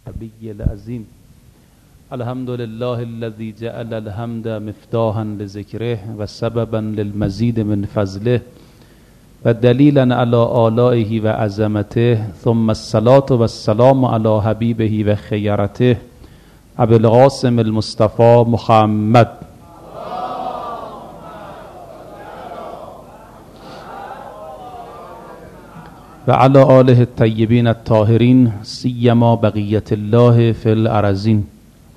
النبي العظيم. الحمد لله الذي جعل الحمد مفتاحا لذكره وسببا للمزيد من فضله ودليلا على آلائه وعظمته، ثم الصلاة والسلام على حبيبه وخيرته أبي القاسم المصطفى محمد وعلى آله الطيبين الطاهرين سيما بقية الله في الأرضين.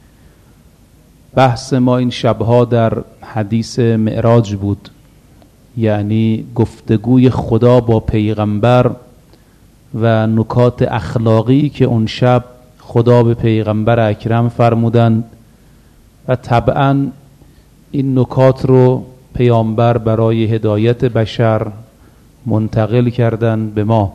بحث ما این شبها در حدیث معراج بود، یعنی گفتگوی خدا با پیغمبر و نکات اخلاقی که اون شب خدا به پیغمبر اکرم فرمودند و طبعا این نکات رو پیامبر برای هدایت بشر منتقل کردن به ما.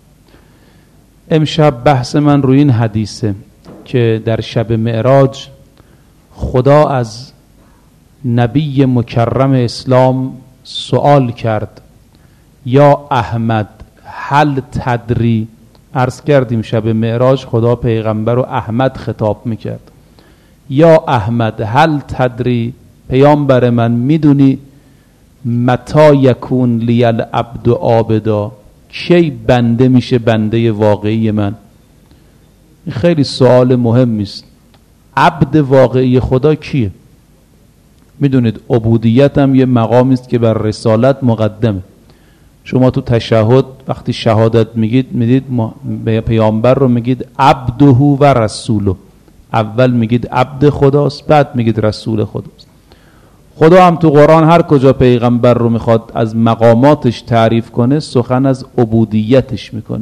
امشب بحث من روی این حدیثه که در شب معراج خدا از نبی مکرم اسلام سوال کرد: یا احمد هل تدری؟ عرض کردیم شب معراج خدا پیغمبر رو احمد خطاب میکرد. یا احمد هل تدری، پیامبر من میدونی متی یکون لی العبد عابدا، کی بنده میشه بنده واقعی من؟ این خیلی سوال مهمی است. عبد واقعی خدا کیه؟ میدونید عبودیت هم یه مقامی است که بر رسالت مقدمه. شما تو تشهد وقتی شهادت میدید پیامبر رو میگید عبده و رسوله. اول میگید عبد خداست، بعد میگید رسول خداست. خدا هم تو قرآن هر کجا پیغمبر رو میخواد از مقاماتش تعریف کنه سخن از عبودیتش میکنه.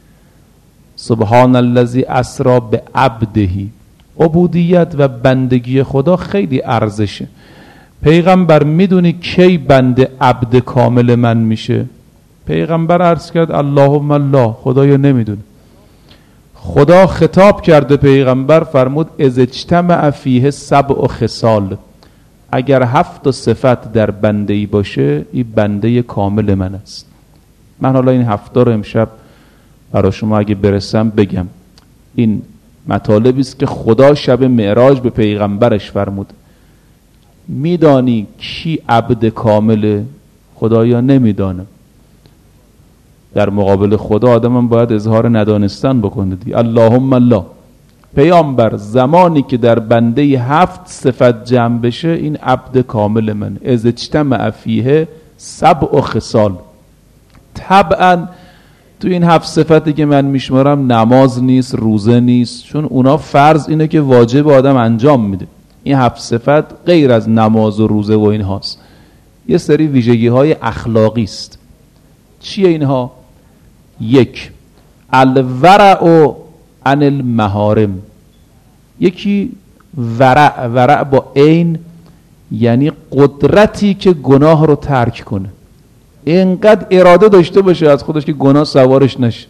سبحان الذی اسری بعبده. عبودیت و بندگی خدا خیلی ارزشه. پیغمبر میدونی کی بنده عبد کامل من میشه؟ پیغمبر عرض کرد اللهم الله، خدایا نمیدونه. خدا خطاب کرده پیغمبر فرمود اذ اجتمع فیه 7 خصال، اگر 7 صفت در بنده ای باشه این بنده کامل من است. من حالا این 7 رو امشب برای شما اگه برسم بگم. این مطالبی است که خدا شب معراج به پیغمبرش فرمود. میدانی کی عبد کامله؟ خدایا نمیدانم. در مقابل خدا آدم هم باید اظهار ندانستن بکنه دی. اللهم الله، پیامبر زمانی که در بنده 7 صفت جمع بشه این عبد کامل من. اذ اجتمع فیه 7 خصال. طبعا تو این 7 صفتی که من میشمارم نماز نیست، روزه نیست، چون اونا فرض اینه که واجب آدم انجام میده. این 7 صفت غیر از نماز و روزه و این هاست. یه سری ویژگی های اخلاقی است. چیه اینها؟ 1 الورع عن المحارم. یکی ورع با عین، یعنی قدرتی که گناه رو ترک کنه. اینقدر اراده داشته باشه از خودش که گناه سوارش نشه،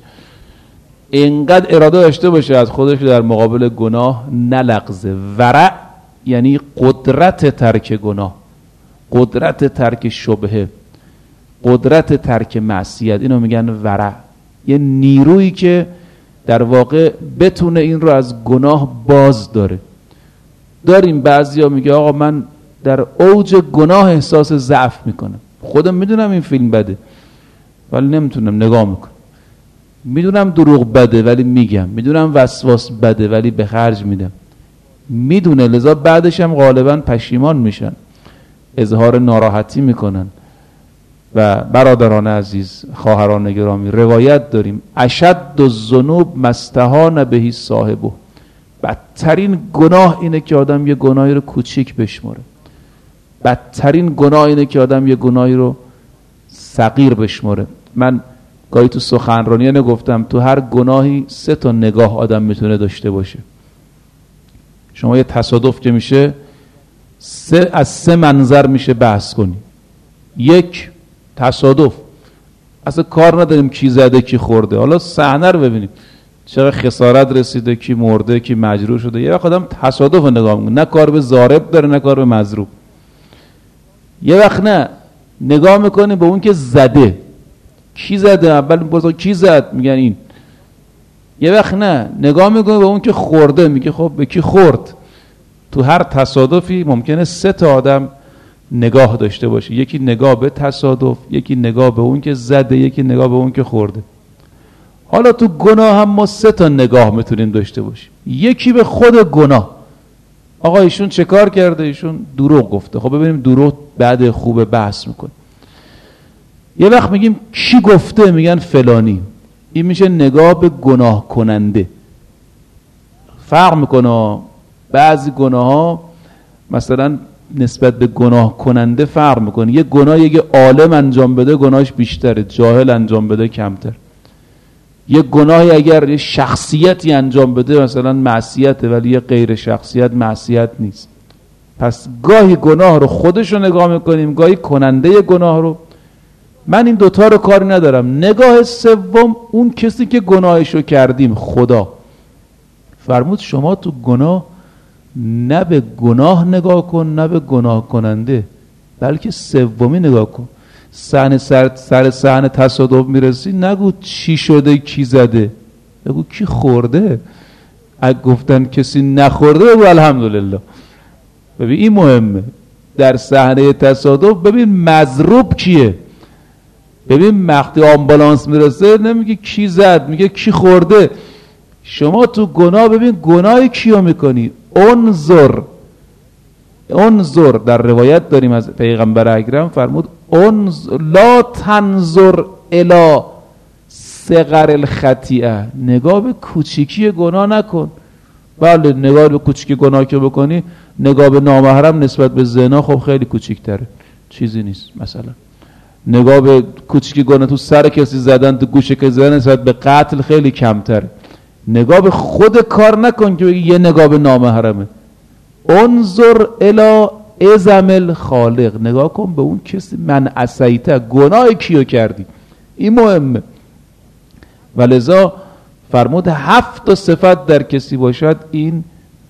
اینقدر اراده داشته باشه از خودش که در مقابل گناه نلغزه. ورع یعنی قدرت ترک گناه، قدرت ترک شبهه، قدرت ترک معصیت. اینو میگن ورع. یه نیرویی که در واقع بتونه این رو از گناه باز داره. داریم بعضیا میگه آقا من در اوج گناه احساس ضعف میکنم، خودم میدونم این فیلم بده ولی نمیتونم نگاه میکنم، میدونم دروغ بده ولی میگم، میدونم وسواس بده ولی به خرج میدم. میدونه، لذا بعدش هم غالبا پشیمان میشن، اظهار ناراحتی میکنن. و برادران عزیز، خواهران گرامی، روایت داریم اشد الذنوب ما استهان به صاحبه. بدترین گناه اینه که آدم یه گناهی رو کوچیک بشماره. بدترین گناه اینه که آدم یه گناهی رو صغیر بشماره. من گاهی تو سخنرانی گفتم تو هر گناهی 3 تا نگاه آدم میتونه داشته باشه. شما یه تصادف که میشه از 3 منظر میشه بحث کنی. 1 تصادف، اصلا کار نداریم کی زده کی خورده، حالا صحنه رو ببینیم چرا خسارت رسیده، کی مرده کی مجروح شده. یه وقت آدم تصادف نگاه میکنه، نه کار به ضارب داره نه کار به مضروب. یه وقت نه، نگاه میکنه به اون که زده، کی زده، اول بازا کی زد، میگن این. یه وقت نه، نگاه میکنه به اون که خورده، میگه خب به کی خورد؟ تو هر تصادفی ممکنه 3 آدم نگاه داشته باشه، یکی نگاه به تصادف، یکی نگاه به اون که زده، یکی نگاه به اون که خورده. حالا تو گناه هم ما 3 نگاه میتونیم داشته باشیم. یکی به خود گناه، آقا ایشون چه کار کرده؟ ایشون دروغ گفته. خب ببینیم دروغ بعد خوبه بحث میکنه. یه وقت میگیم کی گفته؟ میگن فلانی. این میشه نگاه به گناه کننده. فرق میکنه، بعضی گناه ها مثلا نسبت به گناه کننده فرق میکنه. یه گناه یه عالم انجام بده گناهش بیشتره، جاهل انجام بده کمتر. یه گناهی اگر یه شخصیتی انجام بده مثلا معصیته، ولی یه غیر شخصیت معصیت نیست. پس گاهی گناه رو خودش رو نگاه میکنیم، گاهی کننده گناه رو. من این 2 رو کاری ندارم. نگاه سوم اون کسی که گناهش رو کردیم، خدا فرمود شما تو گناه نه به گناه نگاه کن نه به گناه کننده، بلکه سومی نگاه کن. سر صحنه تصادف میرسی نگو چی شده کی زده، بگو کی خورده. اگه گفتن کسی نخورده بگو الحمدلله. ببین این مهمه. در صحنه تصادف ببین مضروب کیه. ببین وقتی آمبولانس میرسه نمیگه کی زد، میگه کی خورده. شما تو گناه ببین گناه کیو میکنی. انظر در روایت داریم از پیغمبر اکرم فرمود لا تنظر الی صغر الخطیئه، نگاه به کوچیکی گناه نکن. بله نگاه به کوچیکی گناه که بکنی، نگاه به نامحرم نسبت به زنا خب خیلی کوچیک‌تره، چیزی نیست. مثلا نگاه به کوچیکی گناه تو سر کسی زدن، تو گوش کسی زدن نسبت به قتل خیلی کمتره. نگاه به خود کار نکن که یه نگاه به نامحرمه. انظر الی اعظم الخالق، نگاه کن به اون کسی من عصیته، گناه کیو کردی. این مهمه. ولذا فرمود 7 صفت در کسی باشد این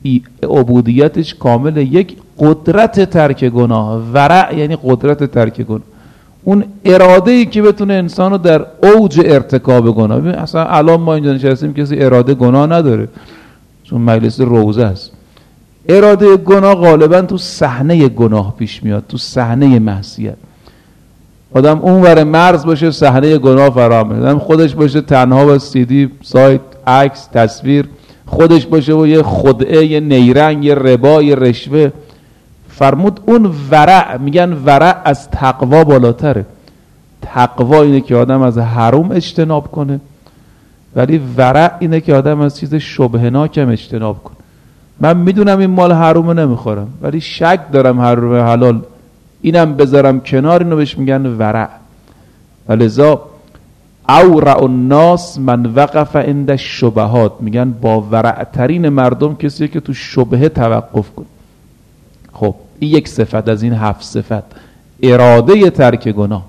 عبودیتش کامل. یک قدرت ترک گناه، ورع یعنی قدرت ترک گناه، اون اراده‌ای که بتونه انسانو در اوج ارتکاب گناه. ببین اصلا الان ما اینجا نشستیم کسی اراده گناه نداره، چون مجلس روزه است. اراده گناه غالبا تو صحنه گناه پیش میاد، تو صحنه معصیت. آدم اونور مرز باشه صحنه گناه فرامه، آدم خودش باشه تنها با CD، سایت، عکس، تصویر، خودش باشه و یه خدعه، یه نیرنگ، یه ربا، یه رشوه. فرمود اون ورع، میگن ورع از تقوا بالاتره. تقوا اینه که آدم از حرام اجتناب کنه، ولی ورع اینه که آدم از چیز شبهناک هم اجتناب کنه. من میدونم این مال حرامه نمیخورم، ولی شک دارم حرام حلال، اینم بذارم کنار، اینو بهش میگن ورع. ولذا اورع الناس من وقف عند الشبهات، میگن با ورع ترین مردم کسیه که تو شبهه توقف کنه. خب این یک صفت از این 7 صفت، اراده ترک گناه.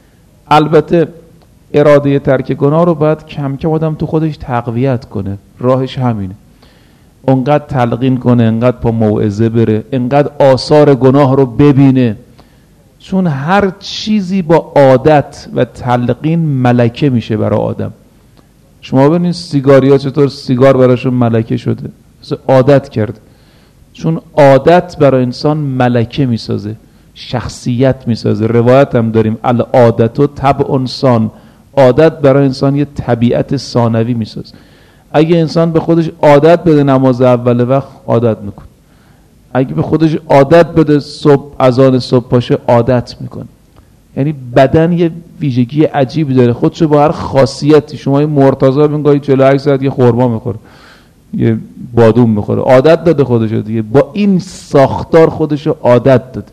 البته اراده ترک گناه رو باید کم کم آدم تو خودش تقویت کنه. راهش همینه، انقدر تلقین کنه، انقدر پا موعظه بره، انقدر آثار گناه رو ببینه. چون هر چیزی با عادت و تلقین ملکه میشه برای آدم. شما ببینید سیگاریا چطور سیگار براشون ملکه شده، مثل عادت کرده. چون عادت برای انسان ملکه میسازه، شخصیت میسازه. روایت هم داریم العادت و طبع انسان، عادت برای انسان یه طبیعت ثانوی میسازه. اگه انسان به خودش عادت بده نماز اول وقت عادت میکنه، اگه به خودش عادت بده صبح اذان صبح پاشه عادت میکنه. یعنی بدن یه ویژگی عجیبی داره، خودشو با هر خاصیتی. شما یه مرتضی ببین 48 ساعت یه خورما میخوره، یه بادوم میخوره، عادت داده خودشو دیگه. با این ساختار خودشو عادت داده.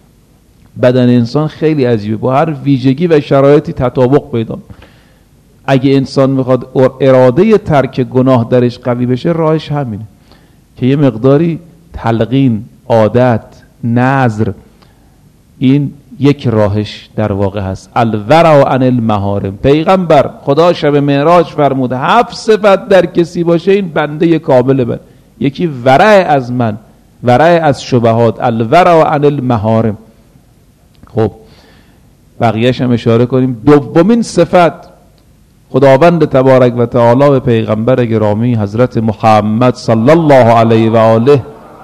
بدن انسان خیلی عجیبه، با هر ویژگی و شرایطی تطابق پیدا. اگه انسان میخواد اراده ترک گناه درش قوی بشه، راهش همینه که یه مقداری تلقین، عادت، نذر، این یک راهش در واقع هست. الورع عن المحارم. پیغمبر خدا شب معراج فرمود 7 صفت در کسی باشه این بنده کامل من. یکی ورع از من، ورع از شبهات، الورع عن المحارم. خب بقیهش هم اشاره کنیم. دومین صفت خداوند تبارک و تعالی به پیغمبر گرامی حضرت محمد صلی الله علیه و آله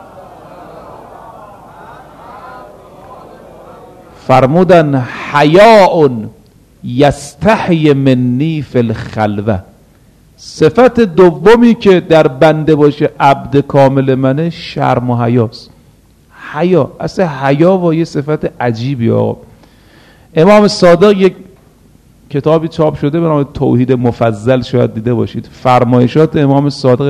فرمودن حیاء یستحی منی فی الخلوه. صفت دومی که در بنده باشه عبد کامل منه شرم و حیاست. حیا، اصلا حیا با یه صفت عجیبی. آقا امام صادق یک کتابی چاپ شده به نام توحید مفضل، شاید دیده باشید. فرمایشات امام صادق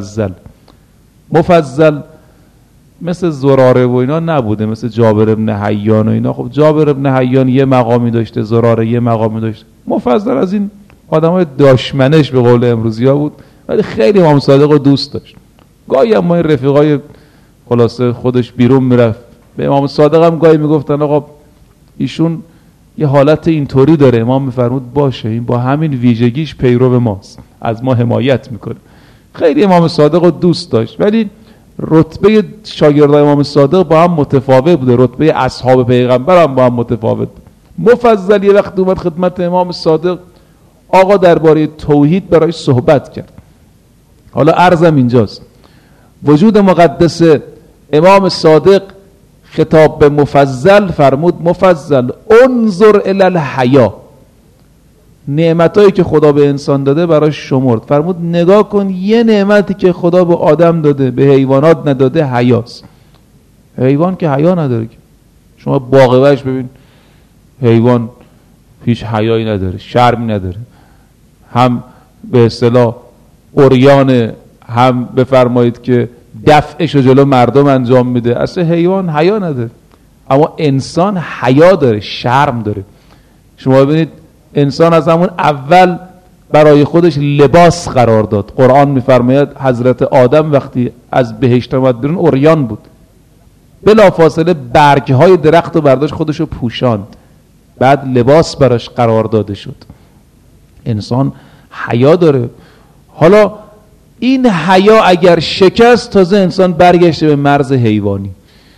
مفضل مثل زراره و اینا نبوده، مثل جابر ابن حیان و اینا. خب جابر ابن حیان یه مقامی داشته، زراره یه مقامی داشته. مفضل از این آدمای داشمنش به قول امروزی ها بود، ولی خیلی امام صادق رو دوست داشت. گاهی هم ما این رفیقای خلاصه خودش بیرون میرفت، به امام صادق هم گاهی میگفتن آقا ایشون یه حالت اینطوری داره. امام میفرمود باشه، این با همین ویژگیش پیرو ماست، از ما حمایت میکنه. خیلی امام صادق رو دوست داشت، ولی رتبه شاگردای امام صادق با هم متفاوت بوده، رتبه اصحاب پیغمبر هم با هم متفاوت بود. مفضل یه وقت اومد خدمت امام صادق، آقا درباره توحید برای صحبت کرد. حالا عرضم اینجاست، وجود مقدس امام صادق خطاب به مفضل فرمود مفضل انظر الی الحیا. نعمتایی که خدا به انسان داده براش شمرد، فرمود نگاه کن یه نعمتی که خدا به آدم داده به حیوانات نداده، حیاست. حیوان که حیا نداره که. شما باغ وحش ببین، حیوان هیچ حیایی نداره، شرمی نداره، هم به اصطلاح عریان، هم بفرمایید که دفعش جلو مردم انجام میده. اصلا حیوان حیا نداره، اما انسان حیا داره، شرم داره. شما ببینید انسان از همون اول برای خودش لباس قرار داد. قرآن میفرماید حضرت آدم وقتی از بهشت آمد بیرون عریان بود، بلافاصله برگهای درخت رو برداشت خودش رو پوشاند، بعد لباس براش قرار داده شد. انسان حیا داره. حالا این حیا اگر شکست، تازه انسان برگشته به مرز حیوانی،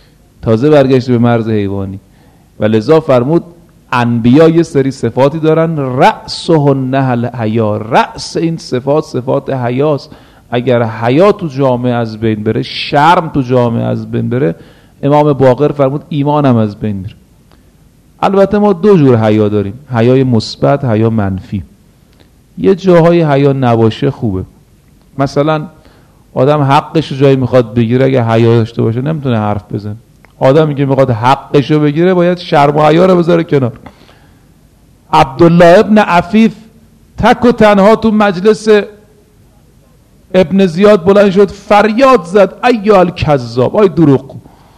و لذا فرمود انبیا یه سری صفاتی دارن، رأسهن الحیا. رأس این صفات حیاست. اگر حیا تو جامعه از بین بره، شرم تو جامعه از بین بره، امام باقر فرمود ایمانم از بین میره. البته ما دو جور حیا داریم، حیای مثبت، حیا منفی. یه جاهای حیا نباشه خوبه. مثلا آدم حقش جایی میخواد بگیره، اگه حیا داشته باشه نمیتونه حرف بزنه. آدمی که میخواد حقش رو بگیره باید شرم و حیا رو بذاره کنار. عبدالله ابن عفیف تک و تنها تو مجلس ابن زیاد بلند شد، فریاد زد ایها الکذاب، آی دروغ.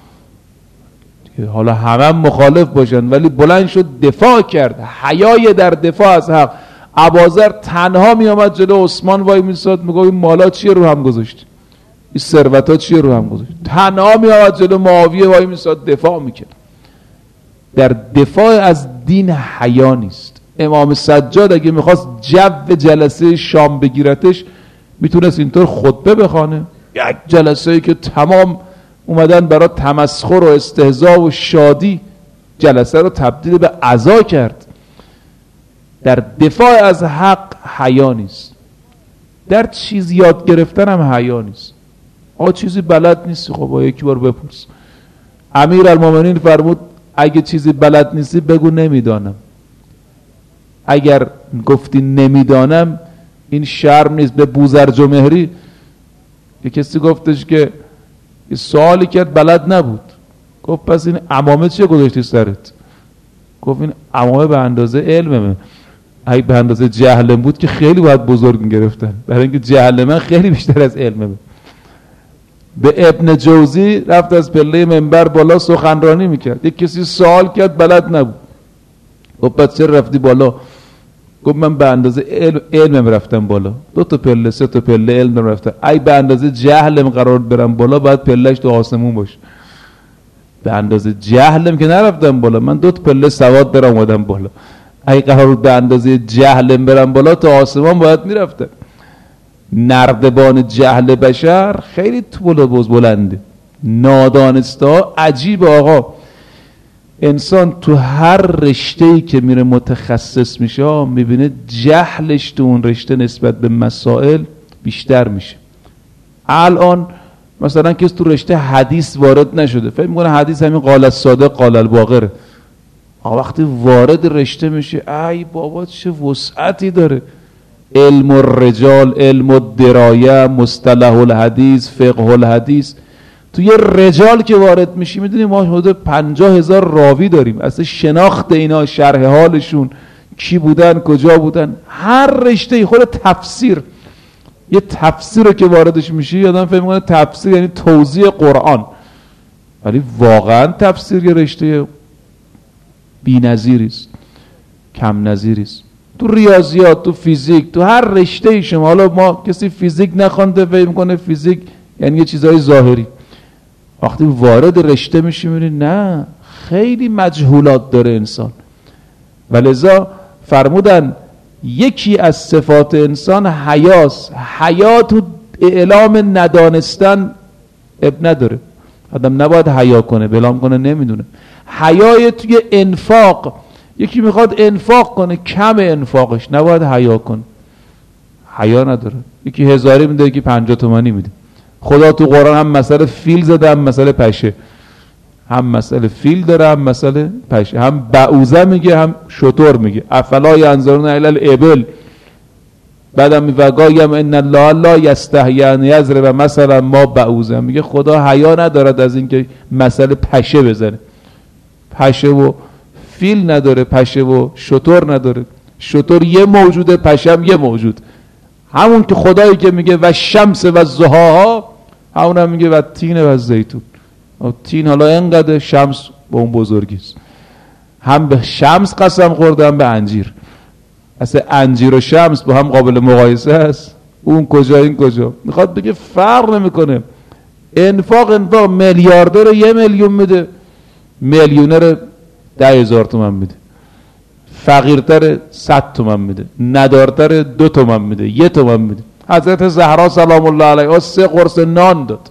حالا همه مخالف باشن ولی بلند شد دفاع کرد، حیای در دفاع از حق. ابوذر تنها می آمد جلو عثمان وای میساد، میگه این مالا چیه رو هم گذاشتی، این ثروتا چیه رو هم گذاشتی. تنها می آمد جلو معاویه وای میساد دفاع میکرد. در دفاع از دین حیا نیست. امام سجاد اگه میخواست جو جلسه شام بگیرتش، میتونست اینطور خطبه بخوانه. یک جلسه‌ای که تمام اومدن برای تمسخر و استهزاء و شادی، جلسه رو تبدیل به عزا کرد. در دفاع از حق حیا نیست. در چیز یاد گرفتن هم حیا نیست. چیزی بلد نیستی، خب با یکی بار بپرس. امیرالمومنین فرمود اگه چیزی بلد نیستی بگو نمیدانم. اگر گفتی نمیدانم این شرم نیست. به بوزرجمهری یه کسی گفتش که یه سوالی کرد بلد نبود، گفت پس این عمامه چیه گذاشتی سرت؟ گفت این عمامه به اندازه علمه. اگه به اندازه جهلم بود که خیلی باید بزرگ میگرفتن، برای اینکه جهل من خیلی بیشتر از علمه. به ابن جوزی رفت از پله منبر بالا سخنرانی میکرد، یک کسی سوال کرد بلد نبود، گفت پس چرا رفتی بالا؟ گفت من به اندازه علمم رفتم بالا، 2 تا پله 3 تا پله علمم رفتم. ای به اندازه جهلم قرار برم بالا، باید پلهش تو آسمون باشه. به اندازه جهلم که نرفتم بالا، من 2 تا پله سواد برم اومدم بالا. ای قرار بود به اندازه جهلم برم بالا، تا آسمان باید میرفتم. نردبان جهل بشر خیلی طول و بلنده. نادانسته عجیب. آقا انسان تو هر رشته‌ای که میره متخصص میشه میبینه جهلش تو اون رشته نسبت به مسائل بیشتر میشه. الان مثلا کسی تو رشته حدیث وارد نشده فکر میکنه حدیث همین قال الصادق قال الباقره. وقتی وارد رشته میشه ای بابا چه وسعتی داره، علم الرجال، علم الدرایه، مصطلح الحدیث، فقه الحدیث. توی رجال که وارد میشی میدونی ما حدود 50,000 راوی داریم، اصلا شناخت اینا، شرح حالشون، کی بودن کجا بودن، هر رشته خود تفسیر. یه تفسیر رو که واردش میشی آدم فهم میکنه تفسیر یعنی توضیح قرآن، ولی واقعا تفسیر یه رشته بی‌نظیری است، کم نظیری است. تو ریاضیات، تو فیزیک، تو هر رشته شما، حالا ما کسی فیزیک نخونده فهم میکنه فیزیک یعنی یه چیزای ظاهری، وقتی وارد رشته میشی میبینی نه، خیلی مجهولات داره انسان. ولذا فرمودن یکی از صفات انسان حیاست. حیا تو اعلام ندانستن اب نداره، آدم نباید حیا کنه، بلام کنه نمیدونه. حیای توی انفاق، یکی میخواد انفاق کنه کم انفاقش نباید حیا کنه، حیا نداره. یکی 1000 میده یکی 50 تومانی میده. خدا تو قرآن هم مسئله فیل زده، هم مسئله پشه، هم مسئله فیل داره هم مسئله پشه، هم بعوزه میگه هم شتر میگه. افلا ینظرون الی الابل، بعدم میگم ان الله لا یستحیی ان یضرب مثلا ما بعوزه، میگه خدا حیا ندارد از اینکه مسئله پشه بزنه. پشه و فیل نداره، پشه و شتر نداره. شتر یه موجوده، پشه هم یه موجود. همون که خدایی که میگه و شمس و ضحاها، همون هم میگه و تین و زیتون. تین حالا اینقدر، شمس به اون بزرگیست. هم به شمس قسم خورده هم به انجیر. اصلا انجیر و شمس با هم قابل مقایسه است؟ اون کجا این کجا؟ میخواد بگه فرق نمیکنه. انفاق میلیاردر 1 میلیون میده، میلیونر 10,000 تومان میده، فقیرتر 100 تومان میده، ندارتر 2 تومان میده، 1 تومان میده. حضرت زهرا سلام الله علیها 3 قرص نان داد.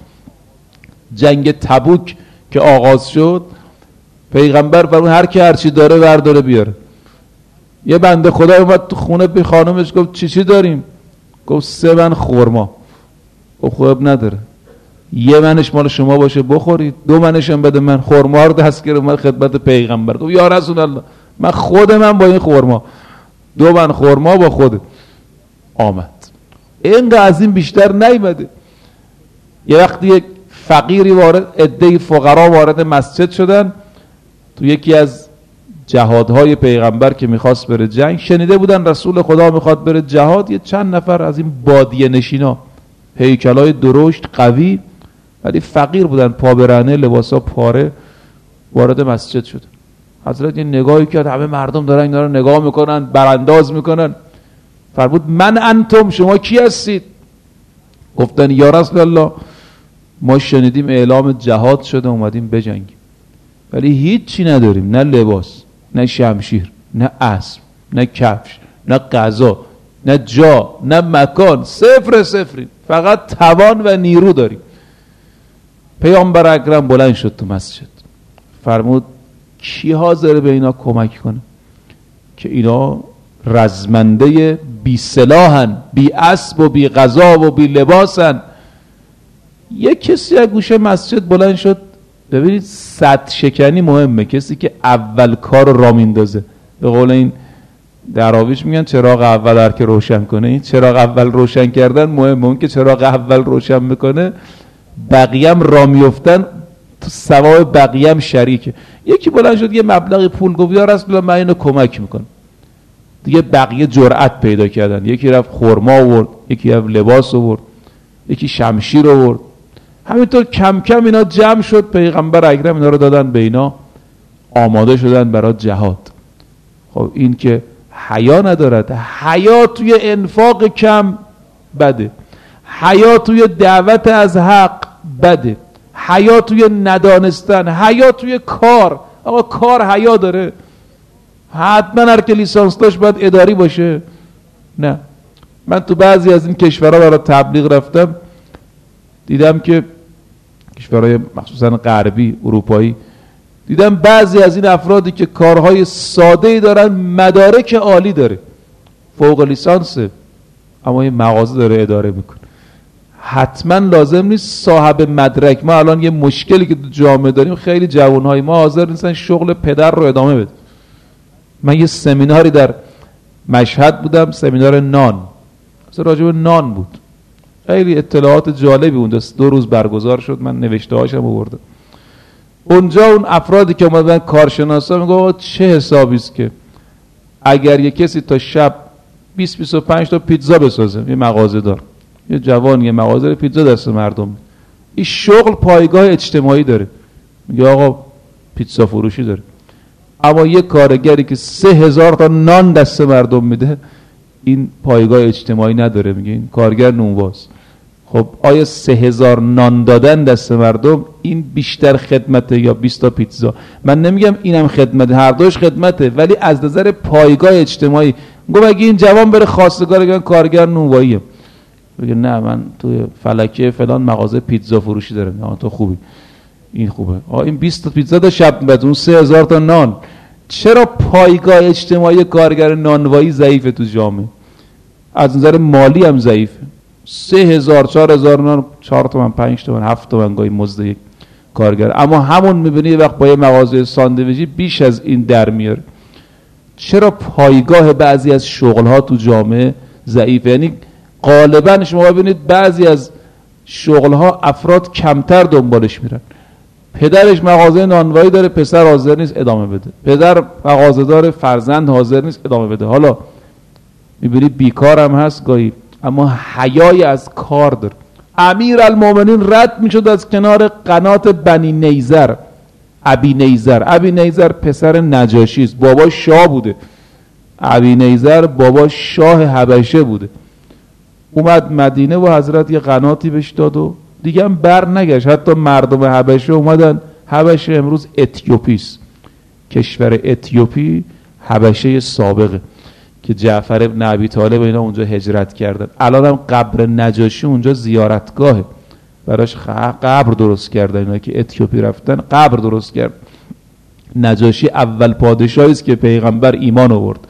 جنگ تبوک که آغاز شد پیغمبر فرمود هر کی هر چی داره برداره بیاره. یه بنده خدا اومد تو خونه به خانمش گفت چی داریم؟ گفت 3 من خرما. گفت خوب نداره، 1 منش مال شما باشه بخورید، 2 منش هم بده من. خرما رو دست گرفت من خدمت پیغمبر گفت یا رسول الله من خود من با این خرما، 2 من خرما با خود آمد. اینقدر از این بیشتر نیومده. یه وقتی یک فقیری وارد، عده فقرا وارد مسجد شدن تو یکی از جهادهای پیغمبر که میخواست بره جنگ. شنیده بودن رسول خدا میخواد بره جهاد. یه چند نفر از این بادیه نشینا، هیکلای درشت قوی ولی فقیر بودن، پا برهنه، لباسا پاره، وارد مسجد شد. حضرت یه نگاهی کرد، همه مردم دارن اینا رو نگاه میکنن، برانداز میکنن. فرمود من انتم، شما کی هستید؟ گفتن یا رسول الله ما شنیدیم اعلام جهاد شده اومدیم بجنگیم، ولی هیچی نداریم، نه لباس، نه شمشیر، نه اسب، نه کفش، نه غذا، نه جا، نه مکان، صفریم، فقط توان و نیرو داریم. پیامبر اکرم بلند شد تو مسجد، فرمود کی حاضر به اینا کمک کنه که اینا رزمنده بی سلاحن، بی اسب و بی غذا و بی لباسن. یک کسی از گوشه مسجد بلند شد. ببینید صد شکنی مهمه، کسی که اول کار را میندازه. به قول این دراویش میگن چراغ اول هر که روشن کنه. این چراغ اول روشن کردن مهمه، اون که چراغ اول روشن میکنه بقیه هم را میفتن، تو ثواب بقیه هم شریکه. یکی بلند شد یه مبلغی پول گفت یا رسول الله من اینو کمک میکنم. دیگه بقیه جرأت پیدا کردن. یکی رفت خرما آورد، یکی رفت لباس آورد، یکی شمشیر آورد. همینطور کم کم اینا جمع شد. پیغمبر اکرم اینا رو دادن به اینا، آماده شدن برای جهاد. خب این که حیا ندارد. حیا توی انفاق کم بده، حیا توی دعوت از حق بده، حیا توی ندانستن، حیا توی کار. آقا کار حیا داره؟ حتما هر که لیسانس داشت باید اداری باشه؟ نه. من تو بعضی از این کشورها برای تبلیغ رفتم، دیدم که کشورهای مخصوصا غربی اروپایی، دیدم بعضی از این افرادی که کارهای ساده‌ای دارن مدارک عالی داره، فوق لیسانسه، اما یه مغازه داره اداره میکنه. حتما لازم نیست صاحب مدرک. ما الان یه مشکلی که جامعه داریم، خیلی جوانهای ما حاضر نیستن شغل پدر رو ادامه بده. من یه سمیناری در مشهد بودم، سمینار نان، اصلا راجع به نان بود، خیلی اطلاعات جالبی اونجا 2 روز برگزار شد، من نوشته هاشم آوردم. اونجا اون افرادی که اومدن کارشناسا میگه آقا چه حسابی است که اگر یه کسی تا شب 20-25 تا پیتزا بسازه، یه مغازه دار، یه جوان یه مغازه پیتزا دست مردم، این شغل پایگاه اجتماعی داره، میگه آقا پیتزا فروشی داره. اما یه کارگری که 3000 تا نان دست مردم میده، این پایگاه اجتماعی نداره، میگه این کارگر نونواز. خب آیا 3000 نان دادن دست مردم این بیشتر خدمته یا 20 تا پیتزا؟ من نمیگم اینم خدمته، هر دوش خدمته، ولی از نظر پایگاه اجتماعی گفت اگه این جوان بره خواستگار بگن کارگر نونواییه، بگه نه من توی فلکه فلان مغازه پیتزا فروشی دارم. نه تو خوبی، این خوبه. این 20 تا پیتزا تا شب بعد اون 3000 تا نان. چرا پایگاه اجتماعی کارگر نانوایی ضعیفه تو جامعه؟ از نظر مالی هم ضعیفه. 3000-4000 نان 4 تومن 5 تومن 7 تومن گاهی مزد یک کارگر، اما همون میبینی وقت با یه مغازه ساندویچی بیش از این در میاره. چرا پایگاه بعضی از شغل‌ها تو جامعه ضعیفه؟ یعنی غالبا شما ببینید بعضی از شغل‌ها افراد کمتر دنبالش میرن. پدرش مغازه نانوایی داره، پسر حاضر نیست ادامه بده. پدر مغازه داره، فرزند حاضر نیست ادامه بده. حالا میبینی بیکار هم هست گاهی، اما حیای از کار داره. امیرالمومنین رد میشد از کنار قنات بنی نیزر، ابی نیزر پسر نجاشی است، بابا شاه بوده. ابی نیزر بابا شاه حبشه بوده. اومد مدینه و حضرت یه قناتی بهش داد و دیگه هم بر نگشت. حتی مردم حبشه اومدن، حبشه امروز اتیوپی است، کشور اتیوپی حبشه سابقه که جعفر ابن ابی طالب اینا اونجا هجرت کردن. الان هم قبر نجاشی اونجا زیارتگاهه، براش قبر درست کردن. اینا که اتیوپی رفتن قبر درست کرد. نجاشی اول پادشاهی است که پیغمبر ایمان آورد.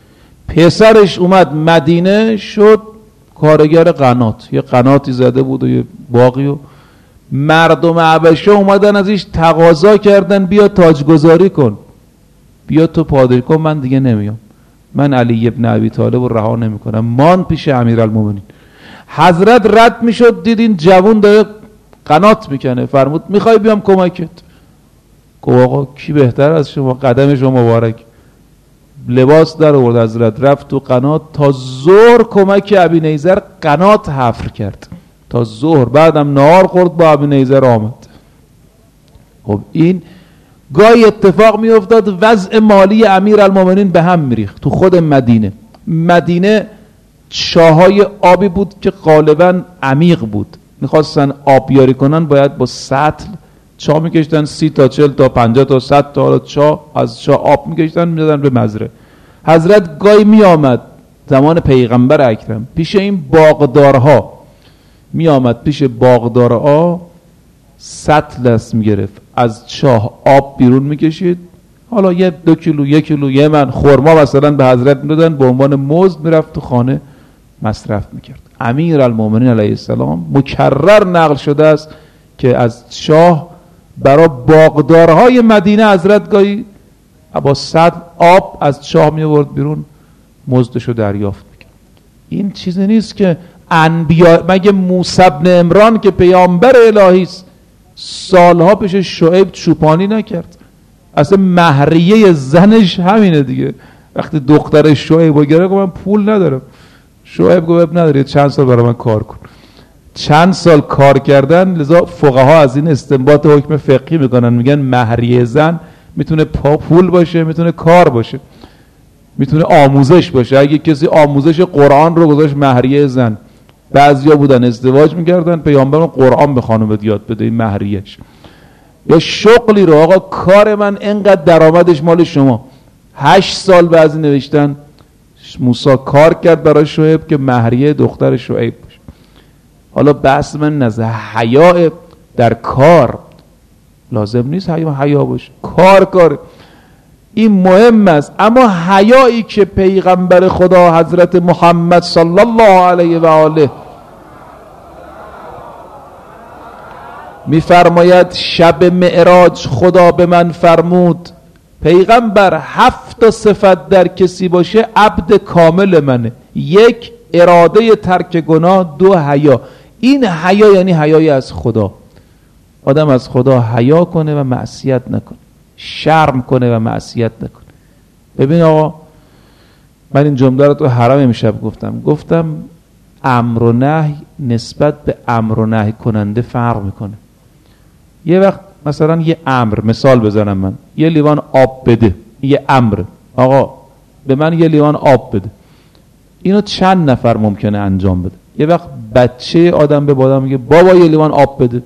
پسرش اومد مدینه شد کارگر قنات، یه قناتی زده بود و یه باقی، و مردم حبشه اومدن ازش تقاضا کردن بیا تاجگذاری کن، بیا تو پادشاهی کن، من دیگه نمیام، من علی ابن ابی طالب رو رها نمیکنم، مان پیش امیرالمومنین. حضرت رد میشد، دیدین جوون داره قنات میکنه، فرمود میخوای بیام کمکت؟ گفت آقا کی بهتر از شما، قدم شما مبارک. لباس در آورد حضرت، رفت تو قنات تا ظهر کمک ابی نیزر قنات حفر کرد تا ظهر. بعدم نهار خورد با ابی نیزر آمد. خب این گاهی اتفاق می افتاد وضع مالی امیرالمومنین به هم میریخت. تو خود مدینه چاهای آبی بود که غالبا عمیق بود، میخواستن آبیاری کنن باید با سطل چاه میکشتن، 30 تا 40 تا 50 تا 100 تا چاه، از چاه آب میکشتن میدادن به مزرعه. حضرت گاهی می آمد زمان پیغمبر اکرم پیش این باغدارها، می آمد پیش باغدارها سطل دست میگرفت، از چاه آب بیرون میکشید، حالا 1-2 کیلو 1 کیلو یه من خرما مثلا به حضرت میدادن، به عنوان مزد میرفت تو خانه مصرف میکرد. امیرالمومنین علیه السلام مکرر نقل شده است که از چاه برای باغدارهای مدینه حضرت گاهی با سطل آب از چاه می آورد بیرون، مزدشو دریافت میکرد. این چیزی نیست که انبیا، مگه موسی بن عمران که پیامبر الهی است سالها پیش شعیب چوپانی نکرد؟ اصلا مهریه زنش همینه دیگه. وقتی دختر شعیب رو گرفت من پول ندارم، شعیب گفت نداری چند سال برای من کار کن. چند سال کار کردن، لذا فقها از این استنباط حکم فقهی میکنن، میگن مهریه زن میتونه پول باشه، میتونه کار باشه، میتونه آموزش باشه. اگه کسی آموزش قرآن رو گذاشت مهریه زن، بعضیا بودن ازدواج میکردن پیامبر قرآن به خانم یاد بده این مهریهش. یا شغلی رو آقا کار من اینقدر درآمدش مال شما، 8 سال بعضی نوشتن موسی کار کرد برای شعیب که مهریه دختر شعیب باشه. حالا بحث من نزد حیا در کار، لازم نیست حیا باشه، کار این مهم است. اما حیایی که پیغمبر خدا حضرت محمد صلی الله علیه و آله میفرماید شب معراج خدا به من فرمود پیغمبر 7 صفت در کسی باشه عبد کامل منه. 1 اراده ترک گناه، 2 حیا. این حیا یعنی حیای از خدا. آدم از خدا حیا کنه و معصیت نکنه، شرم کنه و معصیت نکنه. ببین آقا، من این جمله رو تو حرم امشب گفتم امر و نهی نسبت به امر و نهی کننده فرق میکنه. یه وقت مثلا یه امر، مثال بزنم، من یه لیوان آب بده، یه امر، آقا به من یه لیوان آب بده، اینو چند نفر ممکنه انجام بده؟ یه وقت بچه آدم به آدم میگه بابا یه لیوان آب بده،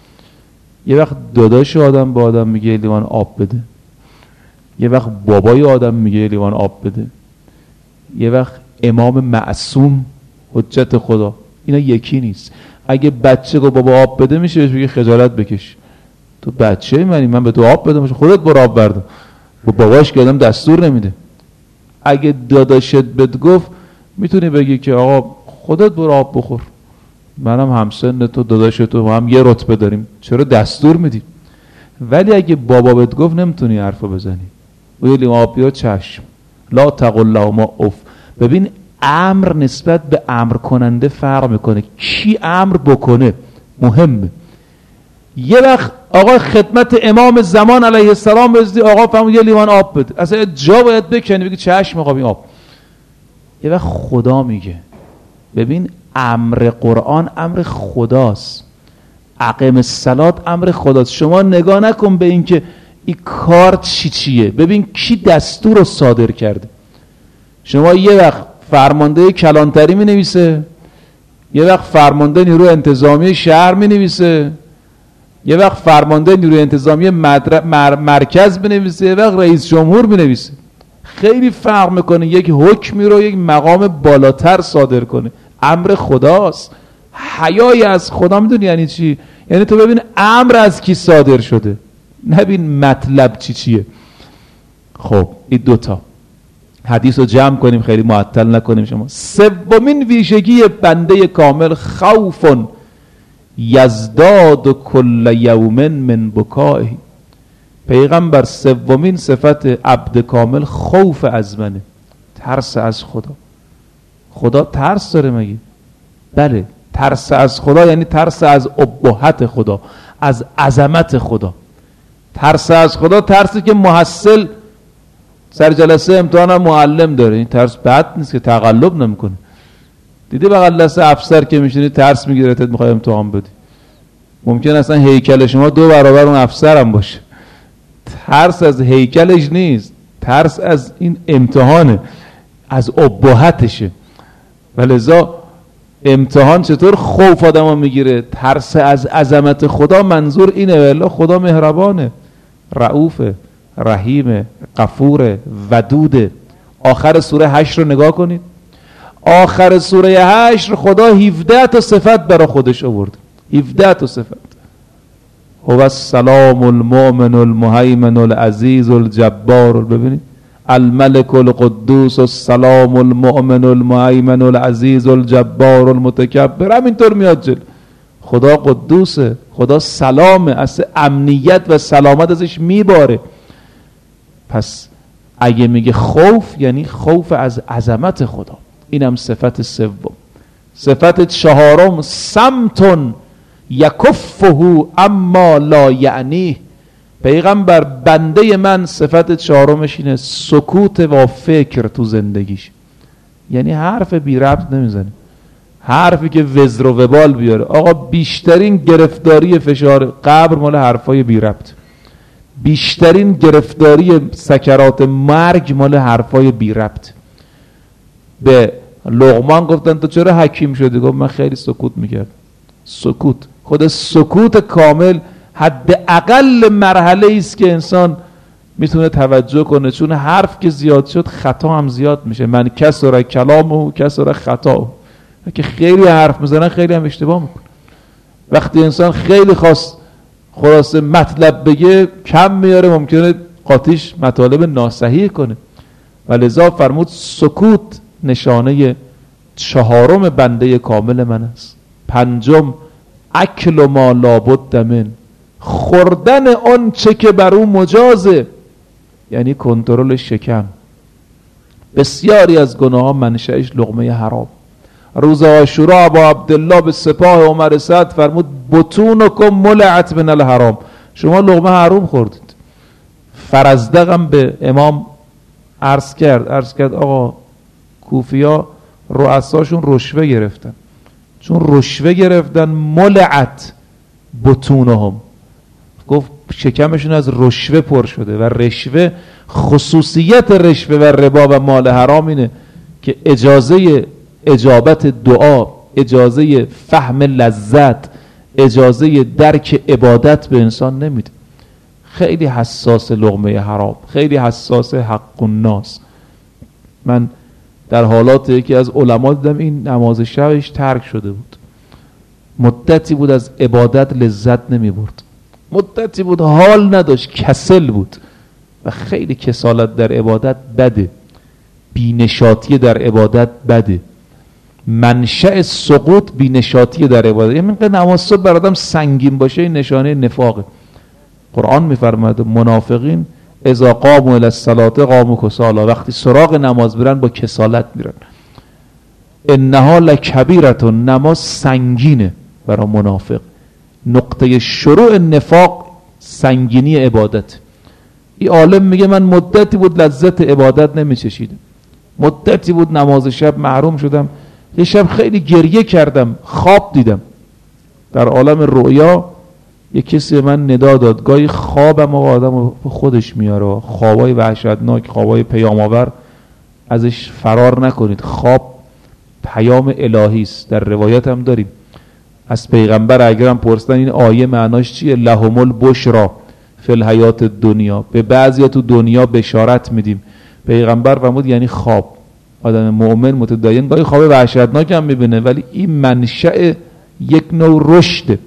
یه وقت داداش آدم به آدم میگه یه لیوان آب بده، یه وقت بابای آدم میگه یه لیوان آب بده، یه وقت امام معصوم حجت خدا. اینا یکی نیست. اگه بچه گفت بابا آب بده میشه بهش بگه خجالت بکش، تو بچه منی، من به تو آب بدم، خودت برو آب بردار. با باباش که آدم دستور نمیده. اگه داداشت بهت گفت میتونی بگی که آقا خودت برو آب بخور، منم همسن تو، داداش تو، هم یه رتبه داریم، چرا دستور میدی؟ ولی اگه بابا بهت گفت نمیتونی حرفو بزنی. ویلی آب بیا، چشم، لا تقل لهما اف. ببین امر نسبت به امر کننده فرق میکنه. کی امر بکنه مهمه. یه وقت آقا خدمت امام زمان علیه السلام بزدی، آقا فرمود یه لیوان آب بده، اصلا جا باید بکنی بگی چشم آقا بی آب. یه وقت خدا میگه. ببین امر قرآن امر خداست، اقیم الصلاة امر خداست. شما نگاه نکن به این که این کار چیه، ببین کی دستور رو صادر کرده. شما یه وقت فرمانده کلانتری می نویسه، یه وقت فرمانده نیروی انتظامی شهر می نویسه، یه وقت فرمانده نیروی انتظامی مرکز می نویسه، یه وقت رئیس جمهور می نویسه. خیلی فرق میکنه یک حکمی رو یک مقام بالاتر صادر کنه. امر خداست. حیای از خدا میدونی یعنی چی؟ یعنی تو ببین امر از کی صادر شده، نبین مطلب چیه. خب این 2 حدیث رو جمع کنیم، خیلی معطل نکنیم شما. 3مین ویژگی بنده کامل خوف یزداد کل یوم من بکائه. پیغمبر 3مین صفت عبد کامل خوف از منه، ترس از خدا. خدا ترس داره مگه؟ بله، ترس از خدا یعنی ترس از ابهت خدا، از عظمت خدا. ترس از خدا ترسی که محصل سر جلسه امتحان معلم داره. این ترس بد نیست که تقلب نمیکنه. دیدی بغل دست افسر که میشینی ترس میگیره تا میخوای امتحان بدی، ممکن اصلا هیکل شما 2 برابر اون افسر هم باشه. ترس از هیکلش نیست، ترس از این امتحانه، از ابهتشه. ولذا امتحان چطور خوف آدمو میگیره؟ ترس از عظمت خدا. منظور اینه، والله خدا مهربانه، رؤوفه، رحیمه، غفوره، ودوده. آخر سوره 8 رو نگاه کنید. آخر سوره 8 خدا 17 صفت برای خودش آورد. 17 صفت. هو السلام المؤمن المهیمن العزیز الجبار. ببینید الملك القدوس السلام المؤمن المهیمن العزیز الجبار المتکبر. همینطور میاد جل. خدا قدوسه، خدا سلامه، اصلا امنیت و سلامت ازش میباره. پس اگه میگه خوف یعنی خوف از عظمت خدا. اینم صفت 3. صفت 4 صمتون یکفه اما لا یعنیه. پیغمبر بنده من صفت 4 اینه سکوت و فکر تو زندگیش. یعنی حرف بی ربط نمیزنه، حرفی که وزر و وبال بیاره. آقا بیشترین گرفتاری فشار قبر مال حرفای بی ربط، بیشترین گرفتاری سکرات مرگ مال حرفای بی ربط. به لقمان گفتن تو چرا حکیم شدی؟ گفت من خیلی سکوت میکردم. سکوت، خود سکوت کامل حداقل مرحله است که انسان میتونه توجه کنه، چون حرف که زیاد شد خطا هم زیاد میشه. من کسر کلامه کسر خطا. که خیلی حرف میزنن خیلی هم اشتباه میکنه. وقتی انسان خیلی خواست خلاصه مطلب بگه کم میاره، ممکنه قاطیش مطالب ناصحیح کنه. ولذا فرمود سکوت نشانه چهارم بنده کامل من است. پنجم اکل ما لابد من، خوردن آن چه که بر او مجازه، یعنی کنترل شکم. بسیاری از گناه ها منشأش لقمه حرام. روز عاشورا ابا عبدالله به سپاه عمر سعد فرمود بطونکم ملعت من الحرام، شما لقمه حرام خوردید. فرزدقم به امام عرض کرد آقا کوفیا رؤساشون رشوه گرفتن، چون رشوه گرفتن ملعت بطونهم، گفت شکمشون از رشوه پر شده. و رشوه، خصوصیت رشوه و ربا و مال حرام اینه که اجازه اجابت دعا، اجازه فهم لذت، اجازه درک عبادت به انسان نمیده. خیلی حساس لقمه حرام، خیلی حساس حق الناس. من در حالات یکی از علما دیدم این نماز شبش ترک شده بود، مدتی بود از عبادت لذت نمی برد، مدتی بود حال نداشت، کسل بود. و خیلی کسالت در عبادت بده، بینشاطی در عبادت بده. منشأ سقوط بینشاطی در عبادت. یعنی نماز صبح بر آدم سنگین باشه این نشانه نفاقه. قرآن میفرماید منافقین اذا قاموا الی الصلاة قاموا کسالی، وقتی سراغ نماز برن با کسالت میرن. انها لکبیرة، نماز سنگینه برای منافق. نقطه شروع نفاق سنگینی عبادت. این عالم میگه من مدتی بود لذت عبادت نمیچشیدم، مدتی بود نماز شب محروم شدم، یه شب خیلی گریه کردم، خواب دیدم. در عالم رؤیا یه کسی من ندا داد، گاهی خوابم آدم خودش میاره، خوابای وحشتناک، خوابای پیام‌آور، ازش فرار نکنید. خواب پیام الهی است. در روایت هم داریم از پیغمبر اگرم پرسیدن این آیه معناش چیه، لهم البشرا فی الحیات الدنیا، به بعضیا تو دنیا بشارت میدیم. پیغمبر فرمود یعنی خواب. آدم مؤمن متدین گاهی خواب وحشتناک هم میبینه، ولی این منشأ یک نوع رشده.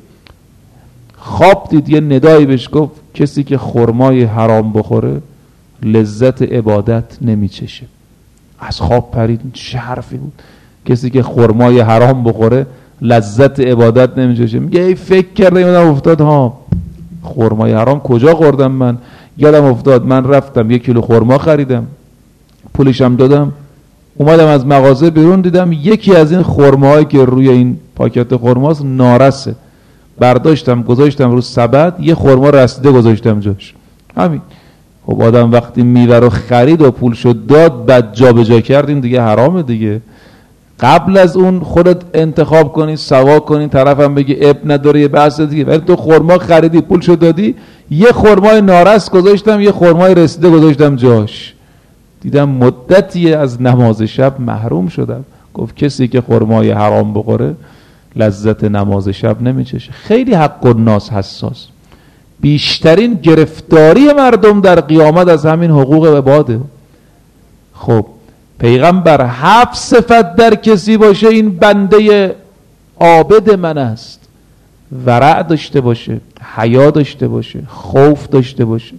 خواب دید، یه ندایی بهش گفت کسی که خرمای حرام بخوره لذت عبادت نمیچشه. از خواب پرید، چه حرفی بود؟ کسی که خرمای حرام بخوره لذت عبادت نمیچشه. میگه ای فکر کرده یادم افتاد ها خرمای حرام کجا خوردم من، یادم افتاد من رفتم 1 کیلو خرما خریدم، پولشم دادم، اومدم از مغازه بیرون دیدم یکی از این خرماهایی که روی این پاکت خرماست نارسه، برداشتم گذاشتم رو سبد، یه خرما رسیده گذاشتم جاش. همین. خب آدم وقتی میوه رو خرید و پول شد داد بعد جا به جا کردین دیگه حرامه دیگه. قبل از اون خودت انتخاب کنی، سوا کنی، طرفم بگی اب نداره، یه بحث دیگه. ولی تو خرما خریدی پول شد دادی، یه خرمای نارس گذاشتم، یه خرمای رسیده گذاشتم جاش. دیدم مدتی از نماز شب محروم شدم. گفت کسی که خرمای حرام بخوره لذت نماز شب نمیچشه. خیلی حق الناس حساس. بیشترین گرفتاری مردم در قیامت از همین حقوق عباده. خب پیغمبر 7 صفت در کسی باشه این بنده عابد من است. ورع داشته باشه، حیا داشته باشه، خوف داشته باشه،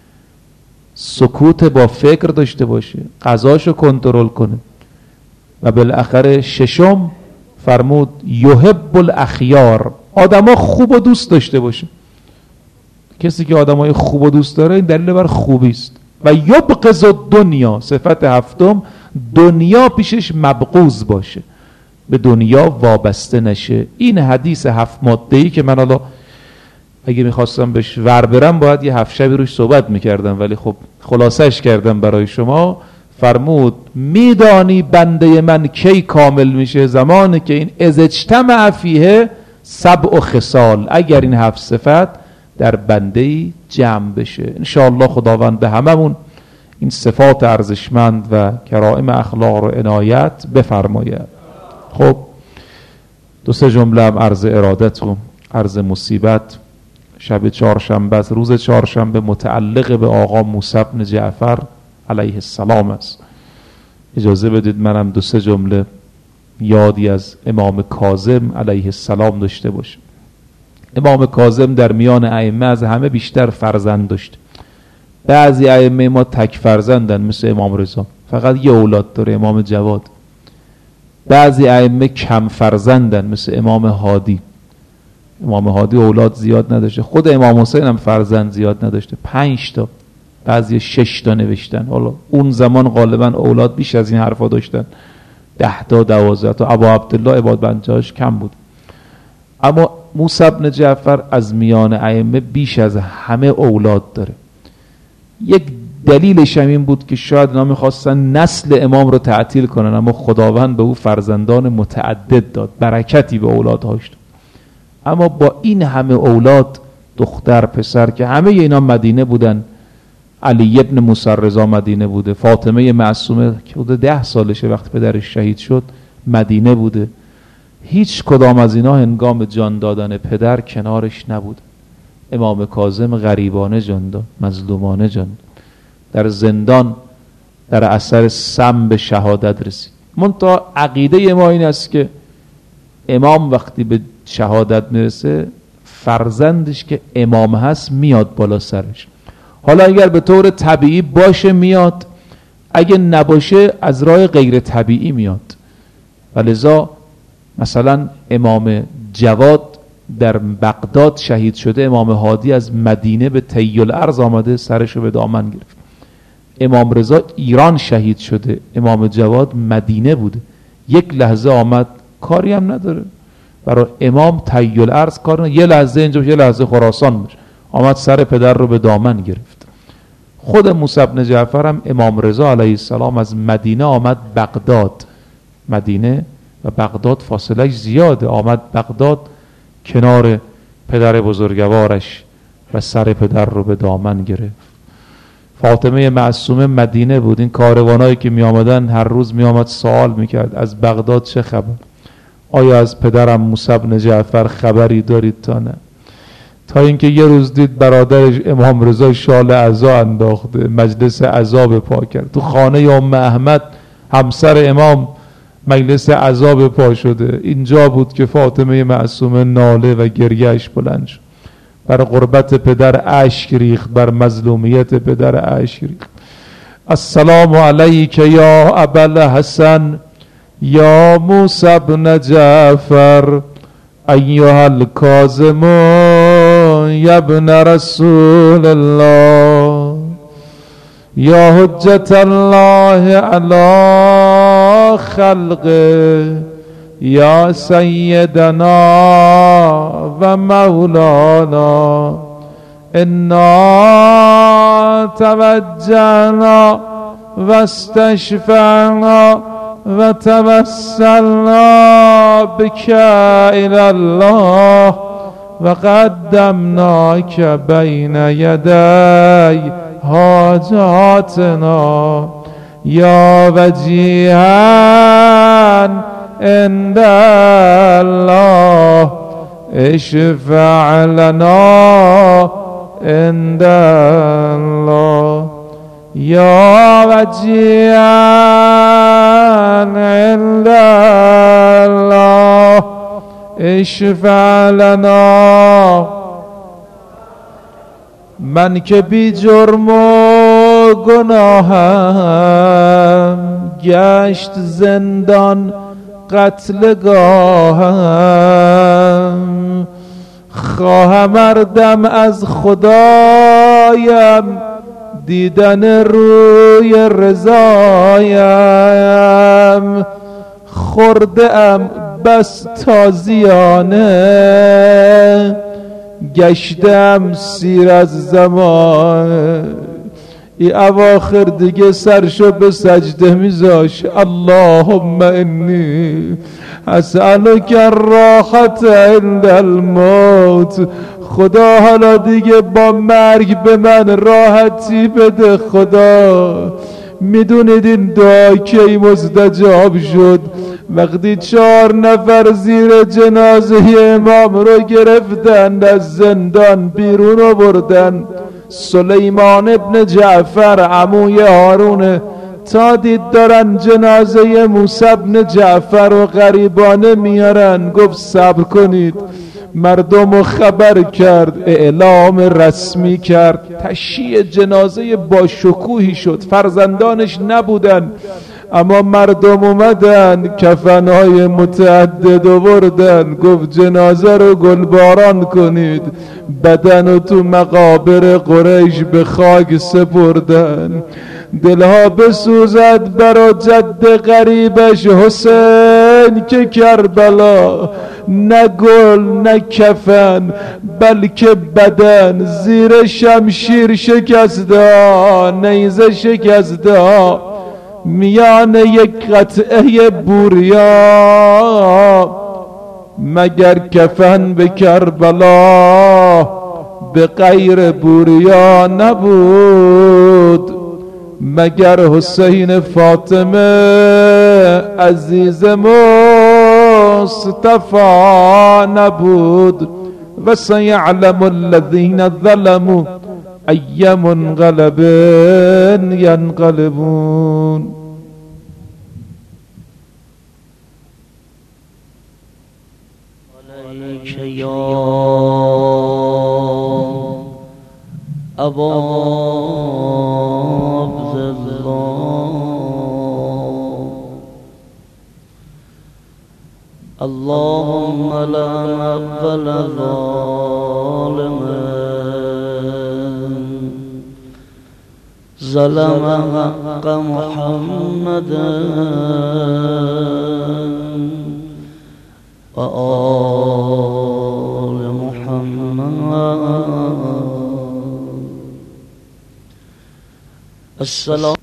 سکوت با فکر داشته باشه، قضاشو کنترل کنه. و بالاخره 6م فرمود یحب الاخیار، آدما خوب و دوست داشته باشه. کسی که آدمای خوب و دوست داره این دلیل بر خوبی است. و یبغض الدنیا، صفت 7م دنیا پیشش مبغوض باشه، به دنیا وابسته نشه. این حدیث 7 ماده‌ای که من حالا اگه میخواستم بهش ور برم باید یه 7 شبی روش صحبت میکردم، ولی خب خلاصش کردم برای شما. فرمود میدانی بنده من کی کامل میشه؟ زمانی که این از اجتمع فیه 7 خصال، اگر این 7 صفت در بنده‌ای جمع بشه. انشاءالله خداوند به هممون این صفات ارزشمند و کرائم اخلاق رو عنایت بفرماید. خب 2-3 جمله هم عرض ارادتون، عرض مصیبت. شب چهارشنبه، روز چهارشنبه متعلق به آقا موسی بن جعفر علیه السلام است. اجازه بدید منم 2-3 جمله یادی از امام کاظم علیه السلام داشته باشم. امام کاظم در میان ائمه از همه بیشتر فرزند داشت. بعضی ائمه ما تک فرزندن مثل امام رضا، فقط یه اولاد داره، امام جواد. بعضی ائمه کم فرزندن مثل امام هادی. امام هادی اولاد زیاد نداشته. خود امام حسین هم فرزند زیاد نداشته، 5 تا، بعضی 6 تا نوشتن. حالا اون زمان غالبا اولاد بیش از این حرفا داشتن، 10 تا 12 تا. ابا عبدالله عباد بنجاش کم بود. اما موسی بن جعفر از میان ائمه بیش از همه اولاد داره. یک دلیلش هم این بود که شاید اینا می‌خواستن نسل امام رو تعطیل کنن، اما خداوند به او فرزندان متعدد داد، برکتی به اولادهاش داد. اما با این همه اولاد، دختر پسر، که همه اینا مدینه بودن. علی ابن موسی رضا مدینه بوده، فاطمه معصومه که حدود 10 سالشه وقتی پدرش شهید شد مدینه بوده. هیچ کدام از اینا هنگام جان دادن پدر کنارش نبود. امام کاظم غریبانه جان داد، مظلومانه جان داد. در زندان در اثر سم به شهادت رسید. منتها عقیده ما این است که امام وقتی به شهادت میرسه، فرزندش که امام هست میاد بالا سرش. حالا اگر به طور طبیعی باشه میاد، اگه نباشه از راه غیر طبیعی میاد. ولذا مثلا امام جواد در بغداد شهید شده، امام هادی از مدینه به طی الارض آمده سرشو به دامن گرفت. امام رضا ایران شهید شده، امام جواد مدینه بوده. یک لحظه آمد، کاری هم نداره برای امام طی الارض کار، یه لحظه اینجا یه لحظه خراسان بشه، آمد سر پدر رو به دامن گرفت. خود موسی بن جعفر هم امام رضا علیه السلام از مدینه آمد بغداد. مدینه و بغداد فاصلهش زیاده، آمد بغداد کنار پدر بزرگوارش و سر پدر رو به دامن گرفت. فاطمه معصومه مدینه بود. این کاروانایی که می آمدن هر روز می آمد سوال می کرد از بغداد چه خبر؟ آیا از پدرم موسی بن جعفر خبری دارید تا نه؟ تا اینکه یه روز دید برادرش امام رضا شال عزا انداخته، مجلس عزا به پا کرد. تو خانه ام احمد همسر امام مجلس عزا به پا شده. اینجا بود که فاطمه معصومه ناله و گریهش بلند شد. بر غربت پدر اشک ریخت، بر مظلومیت پدر اشک ریخت. السلام علیک یا ابوالحسن یا موسی بن جعفر ایها الکاظم یا ابن رسول الله یا حجت الله علی خلقه یا سیدنا و مولانا انا توجهنا و استشفعنا و توسلنا بک الی الله و قدمناک بین یدی حاجاتنا یا وجیها عند الله اشفع لنا عند الله یا وجیها عند الله اشفع لنا. من که بی جرم و گناهم گشت زندان قتلگاهم، خواهم اردم از خدایم دیدن روی رضایم. خورده ام بس تازیانه گشتم سیر از زمان. ای اواخر دیگه سرشو به سجده میذاش. اللهم انی اسألک الراحت عند الموت. خدا حالا دیگه با مرگ به من راحتی بده. خدا میدونید این دعا کی مستجاب شد؟ وقتی 4 نفر زیر جنازه امام رو گرفتند، از زندان بیرون آوردن. سلیمان ابن جعفر عموی هارون تا دید دارن جنازه موسی بن جعفر و غریبانه میارن، گفت صبر کنید. مردم رو خبر کرد، اعلام رسمی کرد، تشییع جنازه با شکوهی شد. فرزندانش نبودن اما مردم اومدن کفنهای متعدد آوردن، گفت جنازه رو گلباران کنید. بدن رو تو مقابر قریش به خاک سپردن. دلها بسوزد برا جد غریبش حسین که کربلا، نه گل نه کفن بلکه بدن زیر شمشیر شکسته، نیزه شکسته، میان یک قطعه بوریا. مگر کفن به کربلا به غیر بوریا نبود؟ مگر حسین فاطمه عزیز مصطفی نبود؟ و سیعلم الذین ظلموا ای منقلب ینقلبون. علیک یا ابا اللهم لا نقبل ظالما ظلم حق محمد و آل محمد. السلام